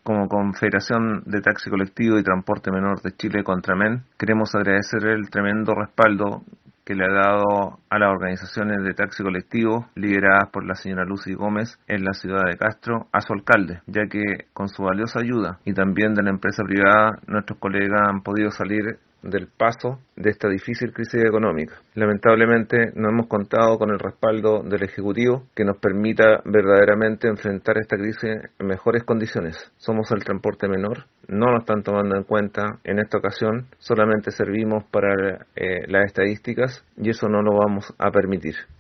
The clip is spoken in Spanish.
Como Confederación de Taxi Colectivo y Transporte Menor de Chile, Contramen, queremos agradecer el tremendo respaldo que le ha dado a las organizaciones de taxi colectivo lideradas por la señora Lucy Gómez en la ciudad de Castro a su alcalde, ya que con su valiosa ayuda y también de la empresa privada, nuestros colegas han podido salir del paso de esta difícil crisis económica. Lamentablemente no hemos contado con el respaldo del Ejecutivo que nos permita verdaderamente enfrentar esta crisis en mejores condiciones. Somos el transporte menor, no nos están tomando en cuenta en esta ocasión, solamente servimos para las estadísticas y eso no lo vamos a permitir.